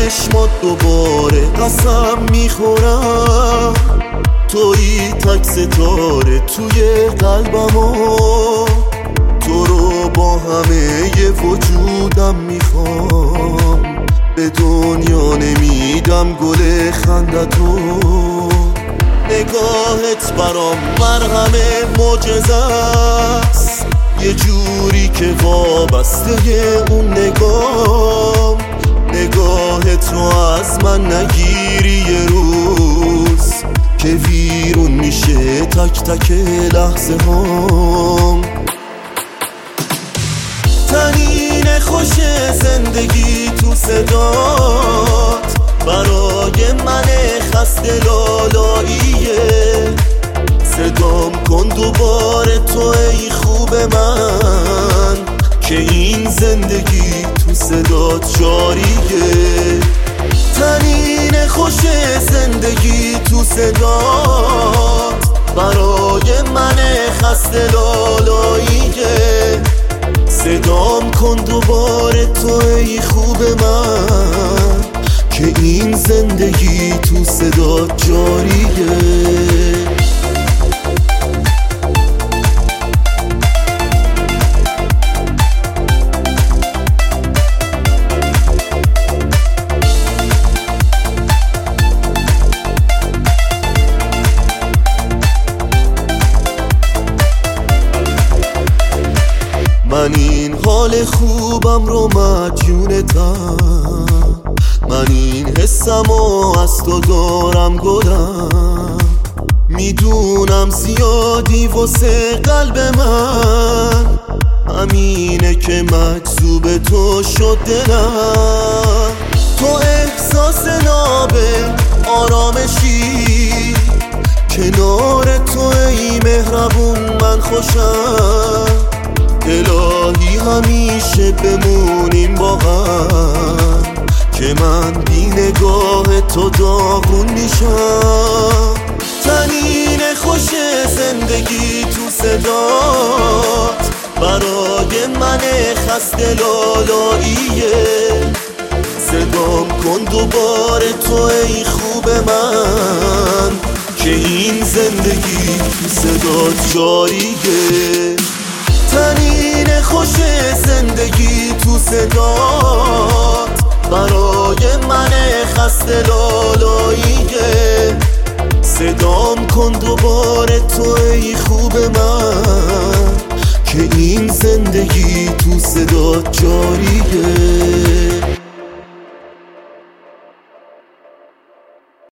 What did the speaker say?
چشمات دوباره قسم میخورم، تویی تک ستاره توی قلبم و تو رو با همه وجودم میخوام. به دنیا نمیدم گل خندتو، نگاهت برام مرهم معجزه است، یه جوری که وابسته اون نگاهت رو از من نگیری، یه روز که ویرون میشه تک تک لحظه هام. تنین خوش زندگی تو صدات برای من خسته لالاییه، صدام کن دوباره تو ای خوب من، که این زندگی تو صدات جاریه. تنین خوش زندگی تو صدات برای من خسته لالاییه، صدام کن دوباره تو ای خوب من، که این زندگی تو صدات جاریه. من این حال خوبم رو مدیونتم، من این حسم و از تو دارم گلم، میدونم زیادی واسه قلب من، همینه که مجذوب تو شد دلم. تو احساس نابه آرامشی، کنار تو ای مهربون من خوشم، الهی همیشه بمونیم با هم، که من بی نگاه تو داغون میشم. تنین خوش زندگی تو صدات برای من خسته لالاییه، صدام کن دوباره تو ای خوب من، که این زندگی تو صدات جاریه. تنین خوش زندگی تو صدات برای من خسته لالاییه، صدام کن دوباره تو ای خوب من، که این زندگی تو صدات جاریه.